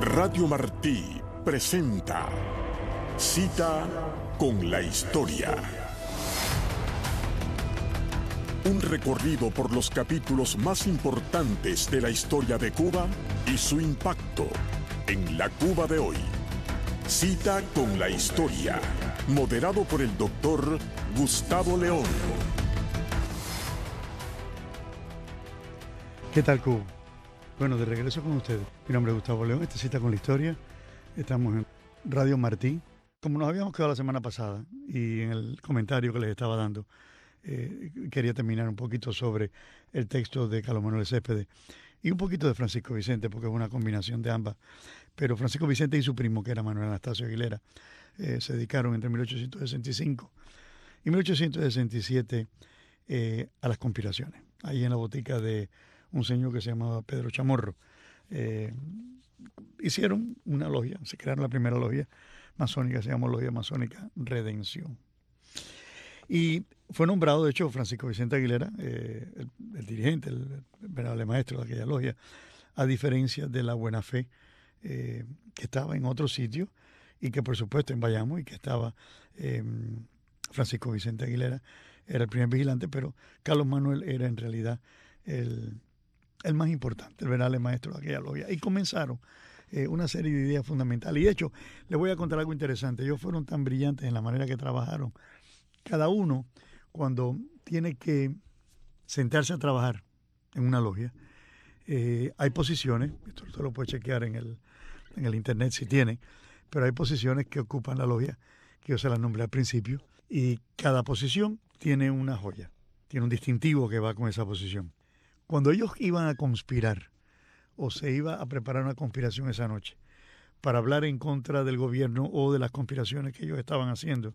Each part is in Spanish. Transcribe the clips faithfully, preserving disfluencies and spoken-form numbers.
Radio Martí presenta Cita con la Historia. Un recorrido por los capítulos más importantes de la historia de Cuba y su impacto en la Cuba de hoy. Cita con la Historia, moderado por el doctor Gustavo León. ¿Qué tal, Cuba? Bueno, de regreso con ustedes. Mi nombre es Gustavo León, esta Cita con la Historia. Estamos en Radio Martí. Como nos habíamos quedado la semana pasada y en el comentario que les estaba dando, eh, quería terminar un poquito sobre el texto de Carlos Manuel Céspedes y un poquito de Francisco Vicente, porque es una combinación de ambas. Pero Francisco Vicente y su primo, que era Manuel Anastasio Aguilera, eh, se dedicaron entre mil ochocientos sesenta y cinco y mil ochocientos sesenta y siete eh, a las conspiraciones. Ahí en la botica de un señor que se llamaba Pedro Chamorro. Eh, hicieron una logia, se crearon la primera logia masónica, se llamó Logia Masónica Redención. Y fue nombrado, de hecho, Francisco Vicente Aguilera, eh, el, el dirigente, el, el venerable maestro de aquella logia, a diferencia de la Buena Fe, eh, que estaba en otro sitio y que, por supuesto, en Bayamo, y que estaba eh, Francisco Vicente Aguilera, era el primer vigilante, pero Carlos Manuel era en realidad el... el más importante, el venerable maestro de aquella logia. Y comenzaron eh, una serie de ideas fundamentales. Y de hecho, les voy a contar algo interesante. Ellos fueron tan brillantes en la manera que trabajaron. Cada uno, cuando tiene que sentarse a trabajar en una logia, eh, hay posiciones, esto usted lo puede chequear en el, en el internet si tiene, pero hay posiciones que ocupan la logia, que yo se las nombré al principio, y cada posición tiene una joya, tiene un distintivo que va con esa posición. Cuando ellos iban a conspirar o se iba a preparar una conspiración esa noche para hablar en contra del gobierno o de las conspiraciones que ellos estaban haciendo,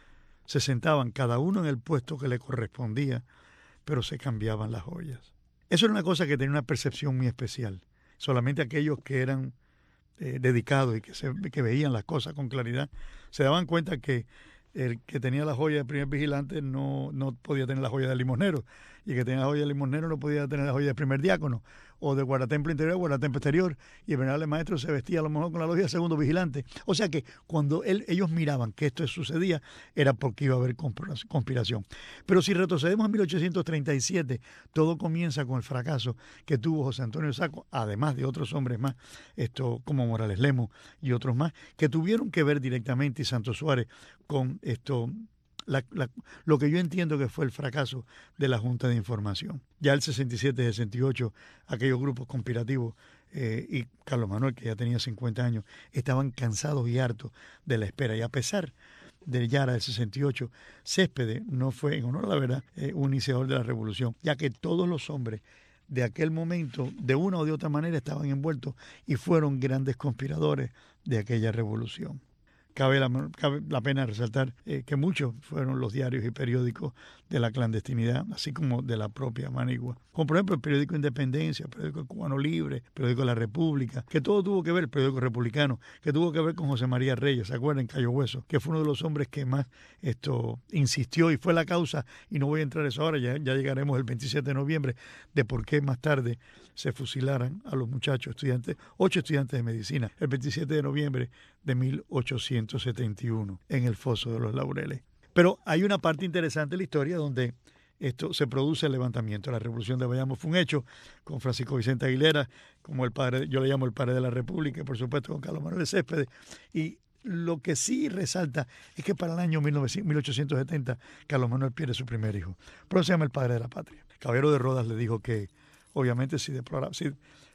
se sentaban cada uno en el puesto que le correspondía, pero se cambiaban las joyas. Eso era una cosa que tenía una percepción muy especial. Solamente aquellos que eran eh, dedicados y que, se, que veían las cosas con claridad se daban cuenta que el que tenía la joya del primer vigilante no, no podía tener la joya del limosnero, y el que tenía la joya del limosnero no podía tener la joya del primer diácono, o del guardatemplo interior, guardatemplo exterior, y el venerable maestro se vestía a lo mejor con la logia del segundo vigilante. O sea que cuando él, ellos miraban que esto sucedía, era porque iba a haber conspiración. Pero si retrocedemos a mil ochocientos treinta y siete, todo comienza con el fracaso que tuvo José Antonio Saco, además de otros hombres más, esto como Morales Lemos y otros más, que tuvieron que ver directamente, y Santos Suárez, con esto, la, la, lo que yo entiendo que fue el fracaso de la Junta de Información. Ya el sesenta y siete, sesenta y ocho, aquellos grupos conspirativos eh, y Carlos Manuel, que ya tenía cincuenta años, estaban cansados y hartos de la espera. Y a pesar del Yara del sesenta y ocho, Céspedes no fue, en honor a la verdad, eh, un iniciador de la revolución, ya que todos los hombres de aquel momento, de una o de otra manera, estaban envueltos y fueron grandes conspiradores de aquella revolución. Cabe la, cabe la pena resaltar eh, que muchos fueron los diarios y periódicos de la clandestinidad, así como de la propia Manigua. Como por ejemplo el periódico Independencia, el periódico Cubano Libre, el periódico La República, que todo tuvo que ver, el periódico Republicano, que tuvo que ver con José María Reyes, ¿se acuerdan? Cayo Hueso, que fue uno de los hombres que más esto insistió y fue la causa, y no voy a entrar en eso ahora, ya, ya llegaremos el veintisiete de noviembre, de por qué más tarde se fusilaran a los muchachos estudiantes, ocho estudiantes de medicina, el veintisiete de noviembre de mil ochocientos setenta y uno, en el Foso de los Laureles. Pero hay una parte interesante de la historia donde esto se produce el levantamiento. La Revolución de Bayamo fue un hecho con Francisco Vicente Aguilera, como el padre, yo le llamo el padre de la República, y por supuesto con Carlos Manuel Céspedes. Y lo que sí resalta es que para el año mil ochocientos setenta Carlos Manuel pierde su primer hijo. Por eso se llama el padre de la patria. Caballero de Rodas le dijo que, obviamente, si, deplora, si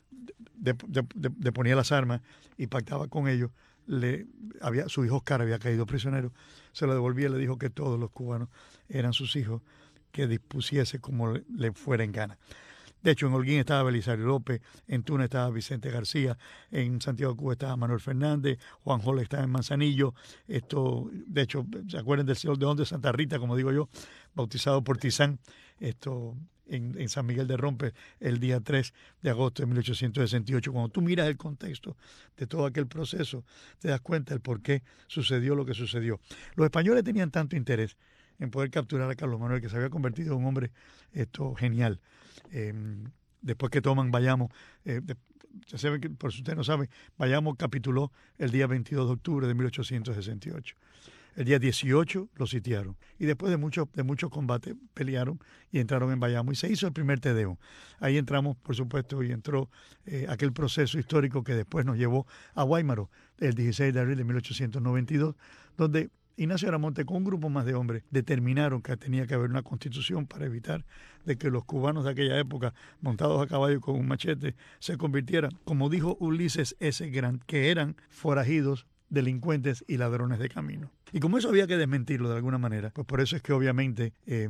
de, de, de, de ponía las armas y pactaba con ellos, le había, su hijo Oscar había caído prisionero, se lo devolvía y le dijo que todos los cubanos eran sus hijos, que dispusiese como le, le fuera en gana. De hecho, en Holguín estaba Belisario López, en Túnez estaba Vicente García, en Santiago de Cuba estaba Manuel Fernández, Juan Jola estaba en Manzanillo. Esto, de hecho, ¿se acuerdan del Señor de Hondo de Santa Rita, como digo yo, bautizado por Tizán, esto en, en San Miguel de Rompe el día tres de agosto de mil ochocientos sesenta y ocho? Cuando tú miras el contexto de todo aquel proceso, te das cuenta del por qué sucedió lo que sucedió. Los españoles tenían tanto interés en poder capturar a Carlos Manuel, que se había convertido en un hombre esto genial. Eh, después que toman Bayamo, eh, de, ya saben que, por si ustedes no saben, Bayamo capituló el día veintidós de octubre de mil ochocientos sesenta y ocho. El día dieciocho lo sitiaron y después de muchos de muchos combates pelearon y entraron en Bayamo y se hizo el primer Te Deum. Ahí entramos, por supuesto, y entró eh, aquel proceso histórico que después nos llevó a Guaymaro el dieciséis de abril de mil ochocientos noventa y dos, donde Ignacio Aramonte con un grupo más de hombres determinaron que tenía que haber una constitución para evitar de que los cubanos de aquella época, montados a caballo con un machete, se convirtieran, como dijo Ulises S. Grant, que eran forajidos, delincuentes y ladrones de camino. Y como eso había que desmentirlo de alguna manera, pues por eso es que obviamente eh,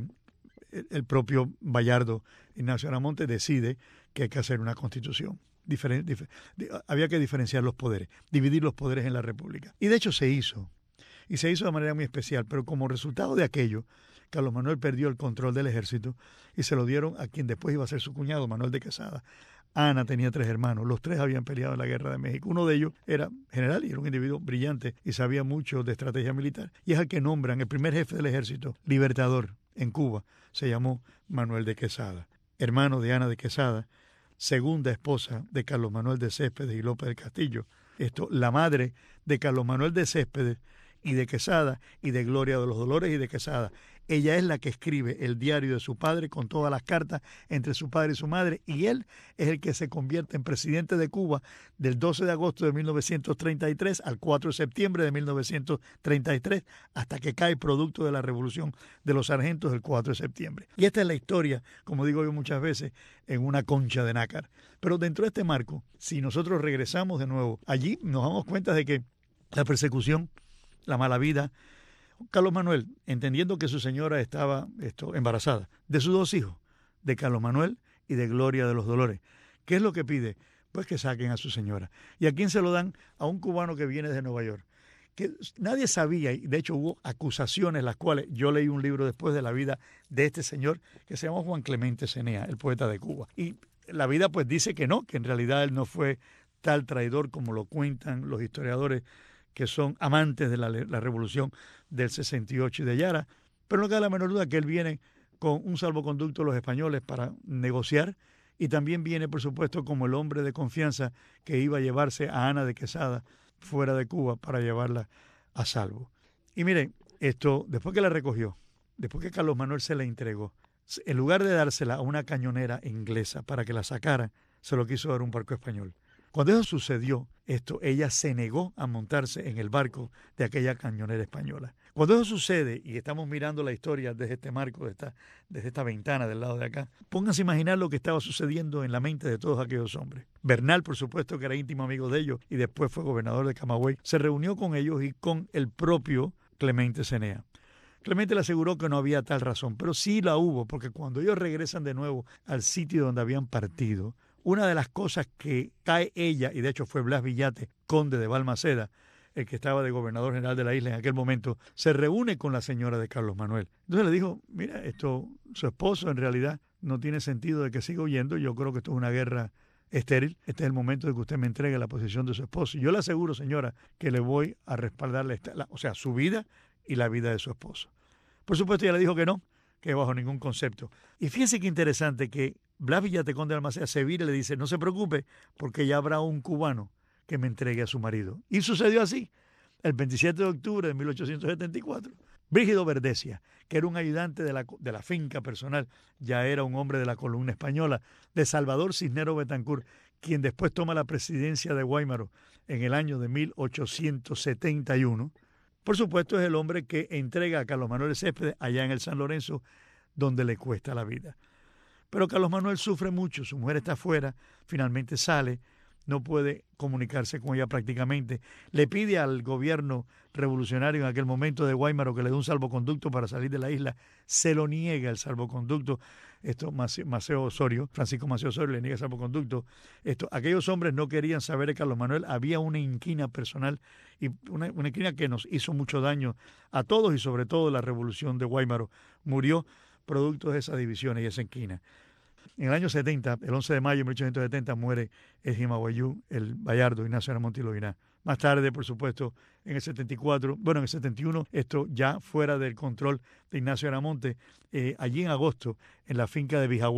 el propio Bayardo, Ignacio Aramonte, decide que hay que hacer una constitución. Diferen, difer, había que diferenciar los poderes, dividir los poderes en la República. Y de hecho se hizo. Y se hizo de manera muy especial, pero como resultado de aquello, Carlos Manuel perdió el control del ejército y se lo dieron a quien después iba a ser su cuñado, Manuel de Quesada. Ana tenía tres hermanos, los tres habían peleado en la Guerra de México. Uno de ellos era general y era un individuo brillante y sabía mucho de estrategia militar. Y es al que nombran el primer jefe del ejército, libertador, en Cuba. Se llamó Manuel de Quesada, hermano de Ana de Quesada, segunda esposa de Carlos Manuel de Céspedes y López del Castillo. Esto, la madre de Carlos Manuel de Céspedes y de Quesada y de Gloria de los Dolores y de Quesada. Ella es la que escribe el diario de su padre con todas las cartas entre su padre y su madre, y él es el que se convierte en presidente de Cuba del doce de agosto de mil novecientos treinta y tres al cuatro de septiembre de mil novecientos treinta y tres, hasta que cae producto de la revolución de los sargentos el cuatro de septiembre. Y esta es la historia, como digo yo muchas veces, en una concha de nácar. Pero dentro de este marco, si nosotros regresamos de nuevo allí, nos damos cuenta de que la persecución, la mala vida, Carlos Manuel, entendiendo que su señora estaba esto, embarazada de sus dos hijos, de Carlos Manuel y de Gloria de los Dolores, ¿qué es lo que pide? Pues que saquen a su señora. ¿Y a quién se lo dan? A un cubano que viene de Nueva York, que nadie sabía, y de hecho hubo acusaciones, las cuales yo leí un libro después de la vida de este señor, que se llama Juan Clemente Cenea, el poeta de Cuba. Y la vida pues dice que no, que en realidad él no fue tal traidor como lo cuentan los historiadores que son amantes de la, la revolución del sesenta y ocho y de Yara, pero no cabe la menor duda que él viene con un salvoconducto de los españoles para negociar y también viene, por supuesto, como el hombre de confianza que iba a llevarse a Ana de Quesada fuera de Cuba para llevarla a salvo. Y miren, esto, después que la recogió, después que Carlos Manuel se la entregó, en lugar de dársela a una cañonera inglesa para que la sacara, se lo quiso dar a un barco español. Cuando eso sucedió, esto, ella se negó a montarse en el barco de aquella cañonera española. Cuando eso sucede, y estamos mirando la historia desde este marco, de esta, desde esta ventana del lado de acá, pónganse a imaginar lo que estaba sucediendo en la mente de todos aquellos hombres. Bernal, por supuesto, que era íntimo amigo de ellos y después fue gobernador de Camagüey, se reunió con ellos y con el propio Clemente Cenea. Clemente le aseguró que no había tal razón, pero sí la hubo, porque cuando ellos regresan de nuevo al sitio donde habían partido, una de las cosas que cae ella, y de hecho fue Blas Villate, conde de Balmaceda, el que estaba de gobernador general de la isla en aquel momento, se reúne con la señora de Carlos Manuel. Entonces le dijo, mira, esto, su esposo en realidad no tiene sentido de que siga huyendo, yo creo que esto es una guerra estéril, este es el momento de que usted me entregue la posición de su esposo. Y yo le aseguro, señora, que le voy a respaldarle, la, o sea, su vida y la vida de su esposo. Por supuesto, ella le dijo que no, que bajo ningún concepto. Y fíjense qué interesante que Blas Villate, conde de Balmaceda, se vira y le dice, no se preocupe, porque ya habrá un cubano que me entregue a su marido. Y sucedió así. El veintisiete de octubre de mil ochocientos setenta y cuatro, Brígido Verdesia, que era un ayudante de la, de la finca personal, ya era un hombre de la columna española, de Salvador Cisnero Betancourt, quien después toma la presidencia de Guaymaro en el año de mil ochocientos setenta y uno. Por supuesto, es el hombre que entrega a Carlos Manuel de Céspedes allá en el San Lorenzo, donde le cuesta la vida. Pero Carlos Manuel sufre mucho, su mujer está afuera, finalmente sale, no puede comunicarse con ella prácticamente. Le pide al gobierno revolucionario en aquel momento de Guaymaro que le dé un salvoconducto para salir de la isla. Se lo niega el salvoconducto. Esto, Maceo Osorio, Francisco Maceo Osorio le niega el salvoconducto. Esto, aquellos hombres no querían saber de Carlos Manuel. Había una inquina personal y una, una inquina que nos hizo mucho daño a todos y sobre todo la revolución de Guaymaro. Murió producto de esas divisiones y esa inquina. En el año setenta, el once de mayo de mil ochocientos setenta, muere el Jimaguayú, el Bayardo, Ignacio Aramonte y Loguiná. Más tarde, por supuesto, en el setenta y cuatro, bueno, en el setenta y uno, esto ya fuera del control de Ignacio Aramonte, eh, allí en agosto, en la finca de Bijagual,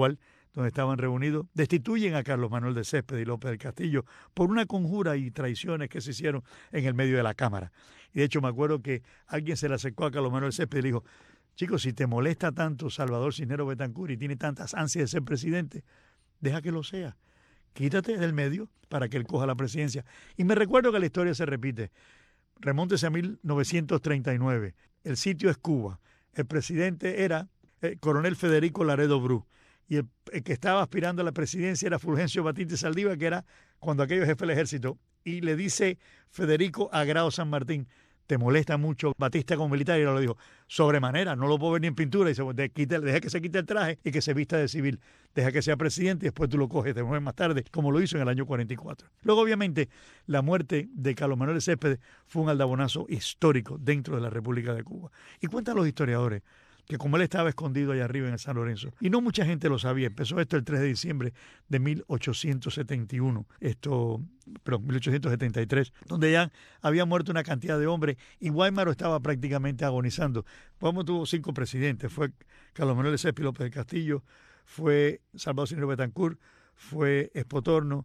donde estaban reunidos, destituyen a Carlos Manuel de Céspedes y López del Castillo por una conjura y traiciones que se hicieron en el medio de la Cámara. Y de hecho me acuerdo que alguien se le acercó a Carlos Manuel Céspedes y le dijo, chicos, si te molesta tanto Salvador Cisneros Betancur y tiene tantas ansias de ser presidente, deja que lo sea. Quítate del medio para que él coja la presidencia. Y me recuerdo que la historia se repite. Remóntese a mil novecientos treinta y nueve. El sitio es Cuba. El presidente era el coronel Federico Laredo Bru. Y el, el que estaba aspirando a la presidencia era Fulgencio Batista Saldívar, que era cuando aquello jefe del ejército. Y le dice Federico a Grao San Martín, ¿te molesta mucho Batista como militar? Y él le dijo, sobremanera, no lo puedo ver ni en pintura. Y dice, de, quita, deja que se quite el traje y que se vista de civil. Deja que sea presidente y después tú lo coges de nuevo más tarde, como lo hizo en el año cuarenta y cuatro. Luego, obviamente, la muerte de Carlos Manuel de Céspedes fue un aldabonazo histórico dentro de la República de Cuba. Y cuentan los historiadores que como él estaba escondido allá arriba en el San Lorenzo, y no mucha gente lo sabía, empezó esto el tres de diciembre de mil ochocientos setenta y uno, esto, perdón, mil ochocientos setenta y tres, donde ya había muerto una cantidad de hombres y Guaymaro estaba prácticamente agonizando. Guaymaro tuvo cinco presidentes, fue Carlos Manuel de Céspedes López del Castillo, fue Salvador Cisneros Betancur, fue Espotorno,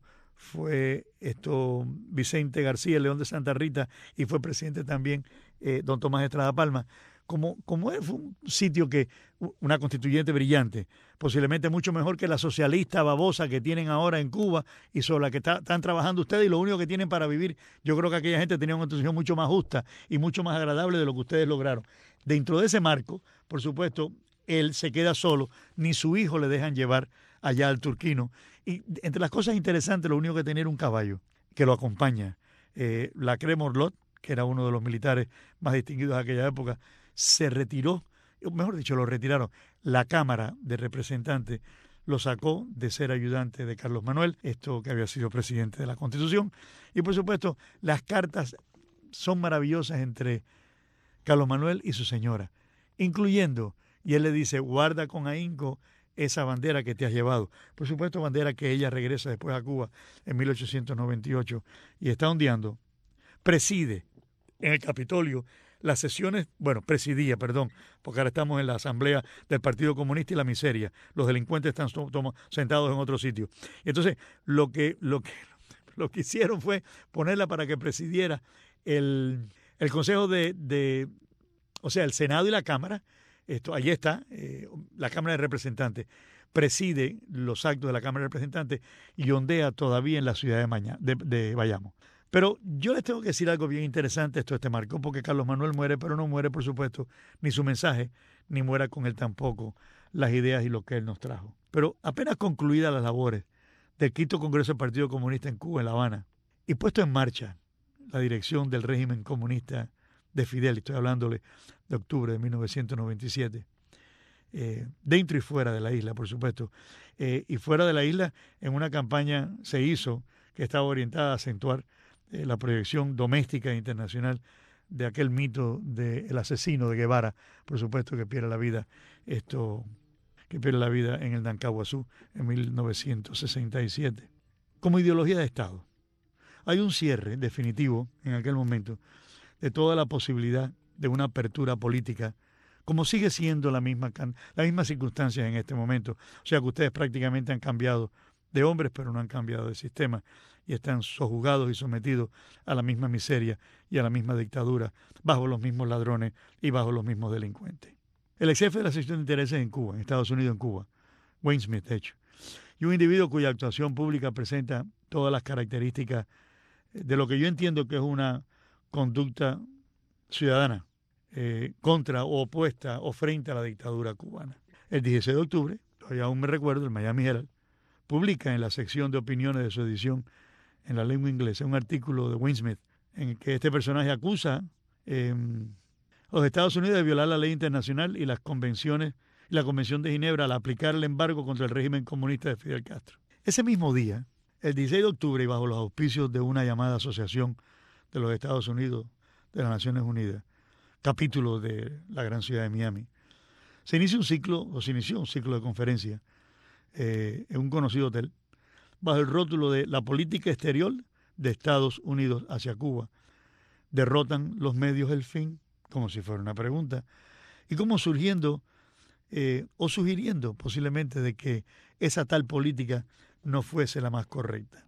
fue esto Vicente García León de Santa Rita y fue presidente también eh, don Tomás Estrada Palma. Como, como fue un sitio que, una constituyente brillante, posiblemente mucho mejor que la socialista babosa que tienen ahora en Cuba y sobre la que está, están trabajando ustedes y lo único que tienen para vivir, yo creo que aquella gente tenía una constitución mucho más justa y mucho más agradable de lo que ustedes lograron. Dentro de ese marco, por supuesto, él se queda solo, ni su hijo le dejan llevar allá al Turquino. Y entre las cosas interesantes, lo único que tenía era un caballo que lo acompaña. Eh, Lacré Morlot, que era uno de los militares más distinguidos de aquella época, se retiró, mejor dicho, lo retiraron. La Cámara de Representantes lo sacó de ser ayudante de Carlos Manuel, esto que había sido presidente de la Constitución. Y por supuesto, las cartas son maravillosas entre Carlos Manuel y su señora, incluyendo, y él le dice, guarda con ahínco esa bandera que te has llevado. Por supuesto, bandera que ella regresa después a Cuba en mil ochocientos noventa y ocho y está ondeando. Preside en el Capitolio las sesiones, bueno, presidía, perdón, porque ahora estamos en la asamblea del Partido Comunista y la miseria. Los delincuentes están sentados en otro sitio. Entonces, lo que, lo que, lo que hicieron fue ponerla para que presidiera el, el Consejo de, de, o sea, el Senado y la Cámara. Esto, allí está, eh, la Cámara de Representantes preside los actos de la Cámara de Representantes y ondea todavía en la ciudad de, Maña, de, de Bayamo. Pero yo les tengo que decir algo bien interesante, esto este marcó, porque Carlos Manuel muere, pero no muere, por supuesto, ni su mensaje, ni muera con él tampoco las ideas y lo que él nos trajo. Pero apenas concluidas las labores del quinto Congreso del Partido Comunista en Cuba, en La Habana, y puesto en marcha la dirección del régimen comunista de Fidel, estoy hablándole de octubre de mil novecientos noventa y siete, eh, dentro y fuera de la isla, por supuesto, eh, y fuera de la isla, en una campaña se hizo que estaba orientada a acentuar eh, la proyección doméstica e internacional de aquel mito del asesino de Guevara, por supuesto, que pierde la vida, esto, que pierde la vida en el Dancahuazú en mil novecientos sesenta y siete. Como ideología de Estado, hay un cierre definitivo en aquel momento de toda la posibilidad de una apertura política, como sigue siendo la misma, las mismas circunstancias en este momento. O sea que ustedes prácticamente han cambiado de hombres, pero no han cambiado de sistema y están sojuzgados y sometidos a la misma miseria y a la misma dictadura, bajo los mismos ladrones y bajo los mismos delincuentes. El ex jefe de la sección de intereses en Cuba, en Estados Unidos, en Cuba, Wayne Smith, de hecho, y un individuo cuya actuación pública presenta todas las características de lo que yo entiendo que es una conducta ciudadana eh, contra o opuesta o frente a la dictadura cubana. El dieciséis de octubre, todavía aún me recuerdo, el Miami Herald publica en la sección de opiniones de su edición en la lengua inglesa un artículo de Wayne Smith en el que este personaje acusa eh, a los Estados Unidos de violar la ley internacional y las convenciones y la Convención de Ginebra al aplicar el embargo contra el régimen comunista de Fidel Castro. Ese mismo día, el dieciséis de octubre, y bajo los auspicios de una llamada Asociación de los Estados Unidos de las Naciones Unidas, capítulo de la gran ciudad de Miami, se inicia un ciclo, o se inició un ciclo de conferencias eh, en un conocido hotel, bajo el rótulo de la política exterior de Estados Unidos hacia Cuba. ¿Derrotan los medios el fin? Como si fuera una pregunta. Y como surgiendo, eh, o sugiriendo posiblemente de que esa tal política no fuese la más correcta.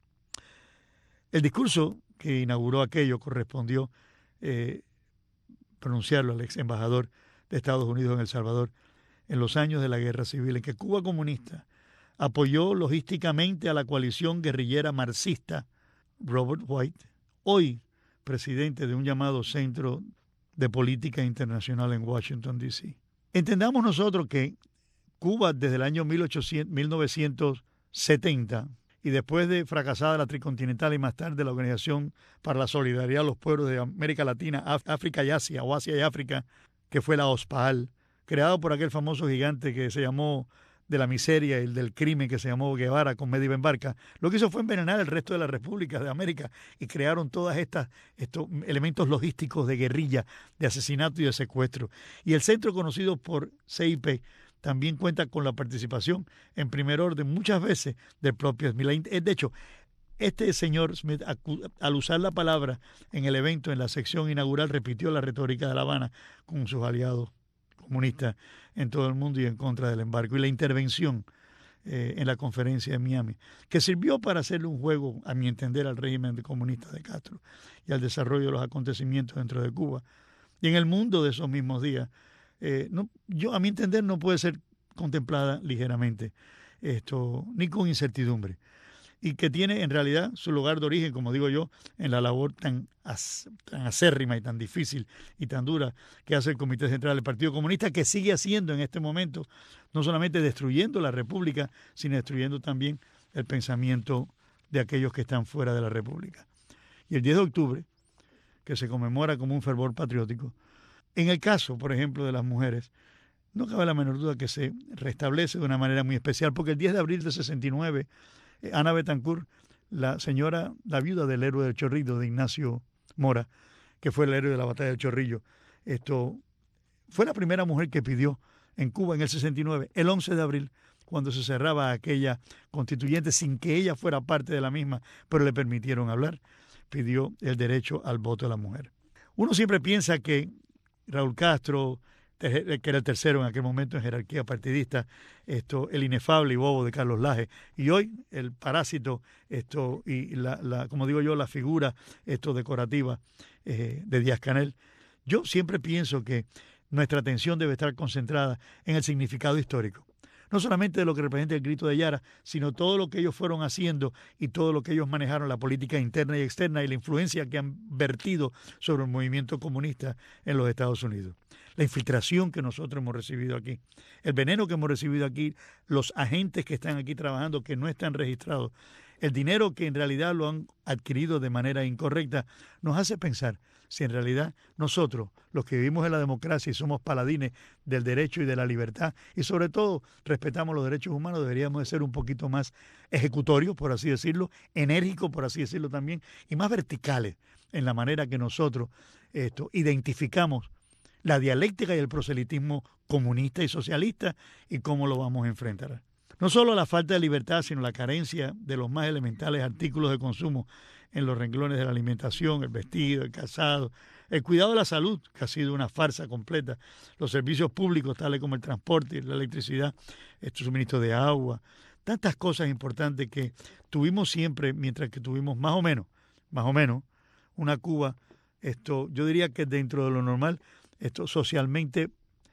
El discurso que inauguró aquello correspondió eh, pronunciarlo al ex embajador de Estados Unidos en El Salvador en los años de la Guerra Civil, en que Cuba comunista apoyó logísticamente a la coalición guerrillera marxista Robert White, hoy presidente de un llamado Centro de Política Internacional en Washington, D C Entendamos nosotros que Cuba desde el año mil novecientos setenta y después de fracasada la Tricontinental y más tarde la Organización para la Solidaridad de los Pueblos de América Latina, África y Asia, o Asia y África, que fue la OSPAAL, creado por aquel famoso gigante que se llamó de la miseria y del crimen que se llamó Guevara con Mediva en Barca, lo que hizo fue envenenar el resto de las repúblicas de América y crearon todas estas estos elementos logísticos de guerrilla, de asesinato y de secuestro. Y el centro conocido por C I P también cuenta con la participación en primer orden muchas veces del propio Smith. De hecho, este señor Smith, al usar la palabra en el evento, en la sección inaugural, repitió la retórica de La Habana con sus aliados comunistas en todo el mundo y en contra del embargo. Y la intervención eh, en la conferencia de Miami, que sirvió para hacerle un juego, a mi entender, al régimen comunista de Castro y al desarrollo de los acontecimientos dentro de Cuba. Y en el mundo de esos mismos días, eh, no, yo a mi entender no puede ser contemplada ligeramente, esto ni con incertidumbre, y que tiene en realidad su lugar de origen, como digo yo, en la labor tan, as, tan acérrima y tan difícil y tan dura que hace el Comité Central del Partido Comunista, que sigue haciendo en este momento, no solamente destruyendo la República, sino destruyendo también el pensamiento de aquellos que están fuera de la República. Y el diez de octubre, que se conmemora como un fervor patriótico, en el caso, por ejemplo, de las mujeres, no cabe la menor duda que se restablece de una manera muy especial, porque el diez de abril de sesenta y nueve, Ana Betancourt, la señora, la viuda del héroe del Chorrillo, de Ignacio Mora, que fue el héroe de la batalla del Chorrillo, esto fue la primera mujer que pidió en Cuba en el sesenta y nueve, el once de abril, cuando se cerraba aquella constituyente sin que ella fuera parte de la misma, pero le permitieron hablar, pidió el derecho al voto de la mujer. Uno siempre piensa que Raúl Castro, que era el tercero en aquel momento en jerarquía partidista, esto, el inefable y bobo de Carlos Laje, y hoy el parásito, esto, y la, la como digo yo, la figura esto decorativa eh, de Díaz-Canel. Yo siempre pienso que nuestra atención debe estar concentrada en el significado histórico, no solamente de lo que representa el grito de Yara, sino todo lo que ellos fueron haciendo y todo lo que ellos manejaron, la política interna y externa y la influencia que han vertido sobre el movimiento comunista en los Estados Unidos. La infiltración que nosotros hemos recibido aquí, el veneno que hemos recibido aquí, los agentes que están aquí trabajando que no están registrados, el dinero que en realidad lo han adquirido de manera incorrecta, nos hace pensar si en realidad nosotros, los que vivimos en la democracia y somos paladines del derecho y de la libertad, y sobre todo respetamos los derechos humanos, deberíamos de ser un poquito más ejecutorios, por así decirlo, enérgicos, por así decirlo también, y más verticales en la manera que nosotros esto, identificamos la dialéctica y el proselitismo comunista y socialista y cómo lo vamos a enfrentar. No solo la falta de libertad, sino la carencia de los más elementales artículos de consumo en los renglones de la alimentación, el vestido, el calzado, el cuidado de la salud, que ha sido una farsa completa, los servicios públicos tales como el transporte, la electricidad, el suministro de agua, tantas cosas importantes que tuvimos siempre, mientras que tuvimos más o menos, más o menos, una Cuba, esto, yo diría que dentro de lo normal, esto socialmente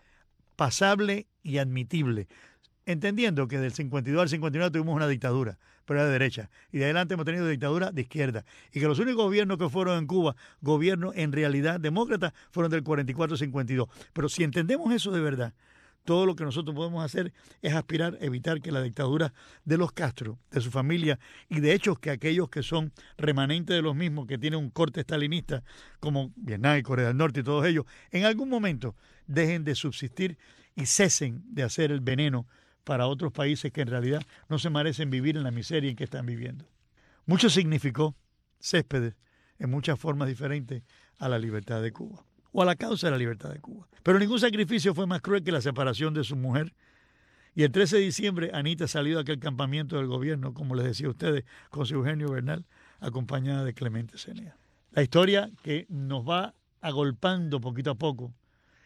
pasable y admitible, entendiendo que del cincuenta y dos al cincuenta y nueve tuvimos una dictadura, pero era de derecha, y de adelante hemos tenido dictadura de izquierda, y que los únicos gobiernos que fueron en Cuba, gobiernos en realidad demócratas, fueron del cuarenta y cuatro al cincuenta y dos. Pero si entendemos eso de verdad, todo lo que nosotros podemos hacer es aspirar a evitar que la dictadura de los Castro, de su familia, y de hecho que aquellos que son remanentes de los mismos, que tienen un corte estalinista, como Vietnam y Corea del Norte y todos ellos, en algún momento dejen de subsistir y cesen de hacer el veneno para otros países que en realidad no se merecen vivir en la miseria en que están viviendo. Mucho significó Céspedes en muchas formas diferentes a la libertad de Cuba, o a la causa de la libertad de Cuba. Pero ningún sacrificio fue más cruel que la separación de su mujer. Y el trece de diciembre, Anita salió de aquel campamento del gobierno, como les decía a ustedes, con su Eugenio Bernal, acompañada de Clemente Cenea. La historia que nos va agolpando poquito a poco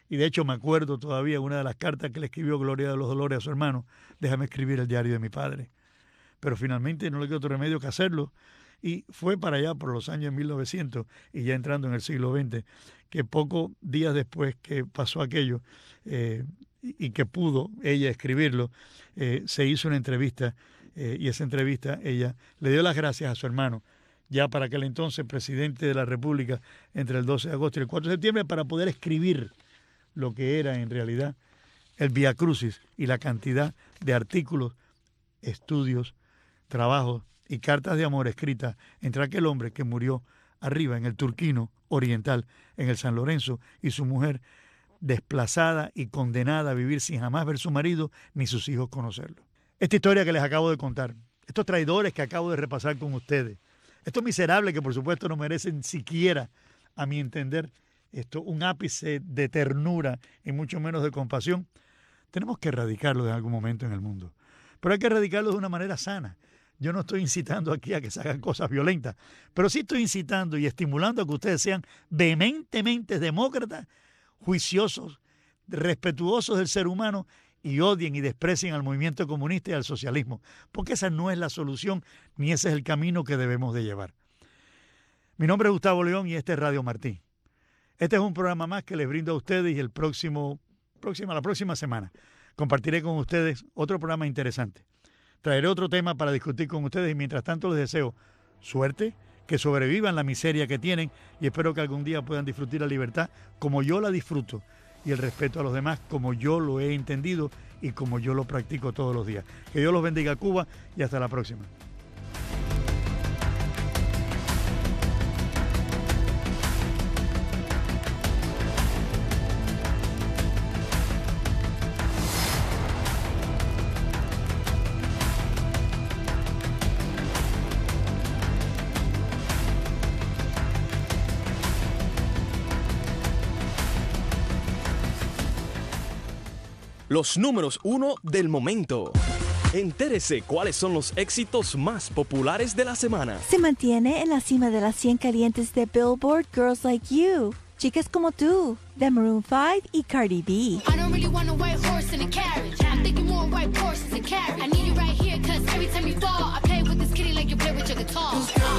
Y de hecho me acuerdo todavía una de las cartas que le escribió Gloria de los Dolores a su hermano: déjame escribir el diario de mi padre. Pero finalmente no le quedó otro remedio que hacerlo, y fue para allá por los años mil novecientos y ya entrando en el siglo veinte, que pocos días después que pasó aquello eh, y que pudo ella escribirlo, eh, se hizo una entrevista eh, y esa entrevista ella le dio las gracias a su hermano, ya para aquel entonces presidente de la República, entre el doce de agosto y el cuatro de septiembre, para poder escribir lo que era en realidad el Vía Crucis y la cantidad de artículos, estudios, trabajos y cartas de amor escritas entre aquel hombre que murió arriba en el Turquino Oriental, en el San Lorenzo, y su mujer desplazada y condenada a vivir sin jamás ver su marido ni sus hijos conocerlo. Esta historia que les acabo de contar, estos traidores que acabo de repasar con ustedes, estos miserables que por supuesto no merecen siquiera, a mi entender, esto, un ápice de ternura y mucho menos de compasión, tenemos que erradicarlos en algún momento en el mundo. Pero hay que erradicarlos de una manera sana. Yo no estoy incitando aquí a que se hagan cosas violentas, pero sí estoy incitando y estimulando a que ustedes sean vehementemente demócratas, juiciosos, respetuosos del ser humano y odien y desprecien al movimiento comunista y al socialismo, porque esa no es la solución ni ese es el camino que debemos de llevar. Mi nombre es Gustavo León y este es Radio Martí. Este es un programa más que les brindo a ustedes y el próximo, próxima, la próxima semana compartiré con ustedes otro programa interesante. Traeré otro tema para discutir con ustedes y mientras tanto les deseo suerte, que sobrevivan la miseria que tienen y espero que algún día puedan disfrutar la libertad como yo la disfruto y el respeto a los demás como yo lo he entendido y como yo lo practico todos los días. Que Dios los bendiga, Cuba, y hasta la próxima. Los números uno del momento. Entérese cuáles son los éxitos más populares de la semana. Se mantiene en la cima de las cien calientes de Billboard Girls Like You, Chicas Como Tú, de Maroon five y Cardi B. I don't really want a white horse in a carriage. I'm thinking more white horses and carriage. I need you right here, cause every time you fall, I play with this kitty like you play with your guitar.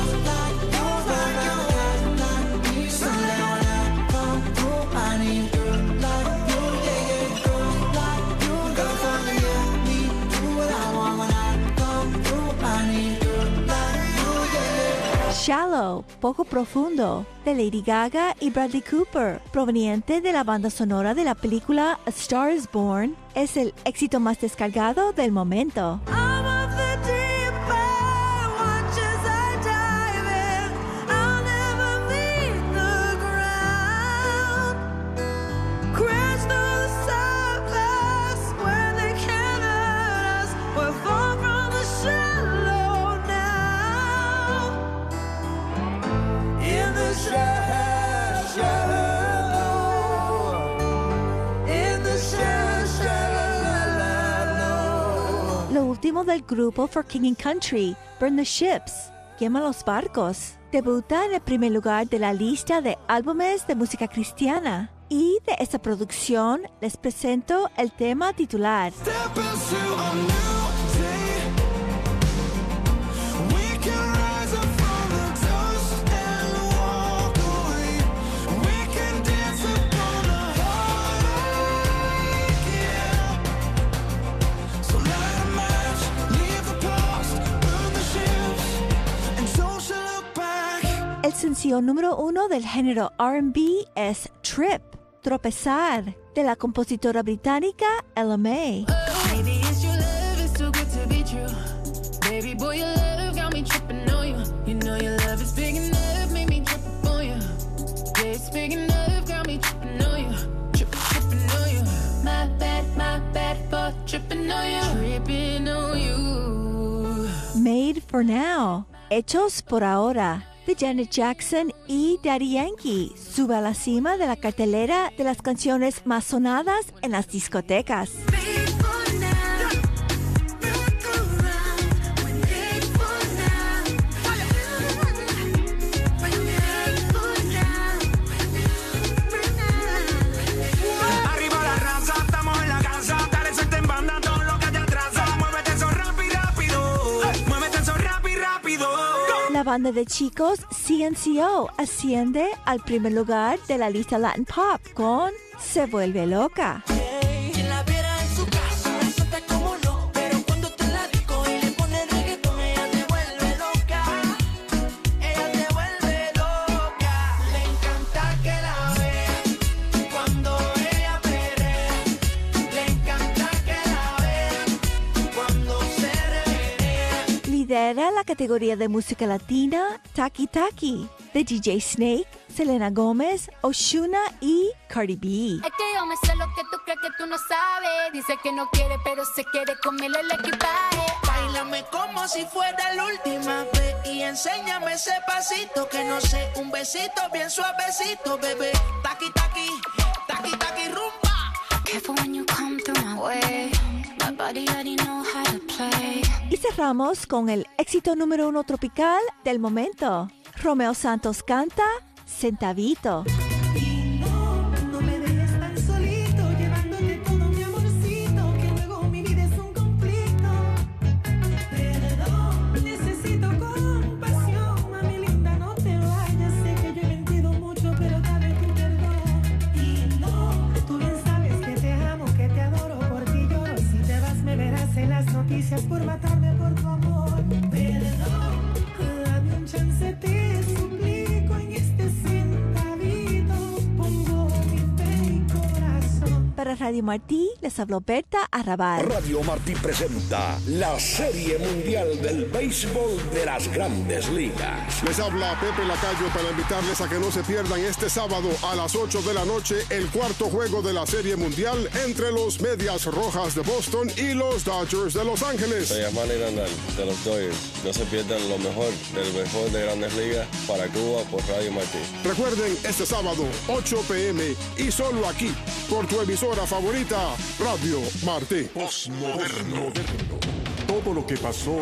Shallow, Poco Profundo, de Lady Gaga y Bradley Cooper, proveniente de la banda sonora de la película A Star is Born, es el éxito más descargado del momento. Último del grupo For King and Country, Burn the Ships, Quema los Barcos, debuta en el primer lugar de la lista de álbumes de música cristiana. Y de esta producción les presento el tema titular. El sencillo número uno del género R and B es Trip, Tropezar, de la compositora británica Ella Mai. Made for Now, Hechos por Ahora, de Janet Jackson y Daddy Yankee, sube a la cima de la cartelera de las canciones más sonadas en las discotecas. La banda de chicos C N C O asciende al primer lugar de la lista Latin Pop con Se Vuelve Loca. Quien la viera en su casa, la suelta como no, pero cuando te la digo y le pone reggaetón, ella te vuelve loca, ella te vuelve loca. Le encanta que la vean cuando ella perrea, le encanta que la vean cuando se revenea. Lidera la categoría de música latina Taki Taki de D J Snake, Selena Gómez, Ozuna y Cardi B. Es que yo me sé lo que tú crees que tú no sabes. Dice que no quiere, pero se quiere comerle el equipaje. Báilame como si fuera la última vez y enséñame ese pasito que no sé, un besito bien suavecito, bebé. Taqui, taqui, taqui, taqui, rumba. Careful when you come through my way. My body already know how to play. Y cerramos con el éxito número uno tropical del momento. Romeo Santos canta Centavito. Y no, no me dejes tan solito, llevándote todo mi amorcito, que luego mi vida es un conflicto. Perdón, necesito compasión, mami linda, no te vayas, sé que yo he mentido mucho, pero dame tu perdón. Y no, tú bien sabes que te amo, que te adoro, por ti lloro, si te vas me verás en las noticias por matarme por tu amor. Perdón, dame un chance, te suplico, en este centavito pongo mi fe y corazón. Para Radio Martí les habló Berta Arrabal. Radio Martí presenta la Serie Mundial del Béisbol de las Grandes Ligas. Les habla Pepe Lacayo para invitarles a que no se pierdan este sábado a las ocho de la noche el cuarto juego de la Serie Mundial entre los Medias Rojas de Boston y los Dodgers de Los Ángeles. Soy Manny Randall de los Dodgers. No se pierdan lo mejor del béisbol de Grandes Ligas para Cuba por Radio Martí. Recuerden, este sábado, ocho p m y solo aquí, por tu emisora favorita, Radio Martí. Postmoderno. Todo lo que pasó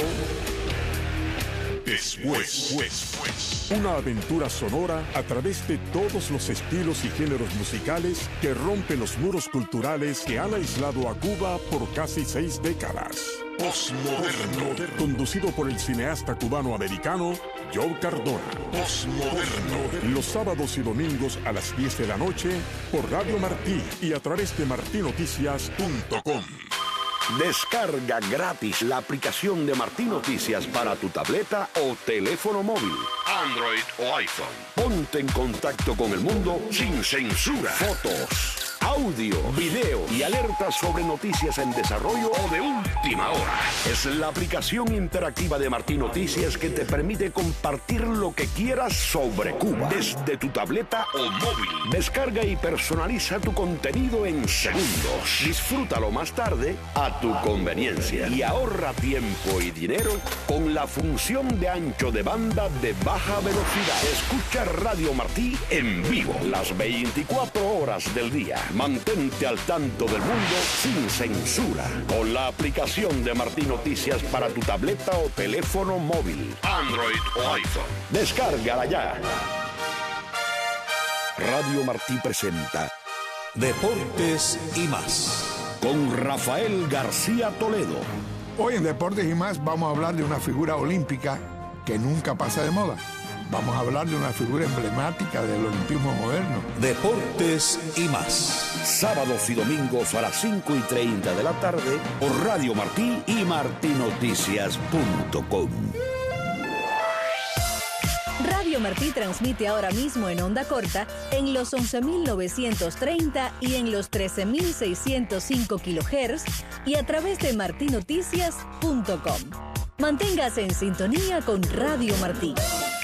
después. después. Una aventura sonora a través de todos los estilos y géneros musicales que rompen los muros culturales que han aislado a Cuba por casi seis décadas. Postmoderno. Conducido por el cineasta cubano-americano Joe Cardona. Postmoderno. Los sábados y domingos a las diez de la noche por Radio Martí y a través de martí noticias punto com. Descarga gratis la aplicación de Martí Noticias para tu tableta o teléfono móvil, Android o iPhone. Ponte en contacto con el mundo sin censura. Fotos, audio, video y alertas sobre noticias en desarrollo o de última hora. Es la aplicación interactiva de Martí Noticias que te permite compartir lo que quieras sobre Cuba desde tu tableta o móvil. Descarga y personaliza tu contenido en segundos. Disfrútalo más tarde a tu conveniencia y ahorra tiempo y dinero con la función de ancho de banda de baja velocidad. Escucha Radio Martí en vivo las veinticuatro horas del día. Mantente al tanto del mundo sin censura con la aplicación de Martí Noticias para tu tableta o teléfono móvil, Android o iPhone. Descárgala ya. Radio Martí presenta Deportes y más con Rafael García Toledo. Hoy en Deportes y más vamos a hablar de una figura olímpica que nunca pasa de moda. Vamos a hablar de una figura emblemática del olimpismo moderno. Deportes y más. Sábados y domingos a las cinco y treinta de la tarde por Radio Martí y martí noticias punto com. Radio Martí transmite ahora mismo en onda corta en los once mil novecientos treinta y en los trece mil seiscientos cinco kilohertz y a través de martí noticias punto com. Manténgase en sintonía con Radio Martí.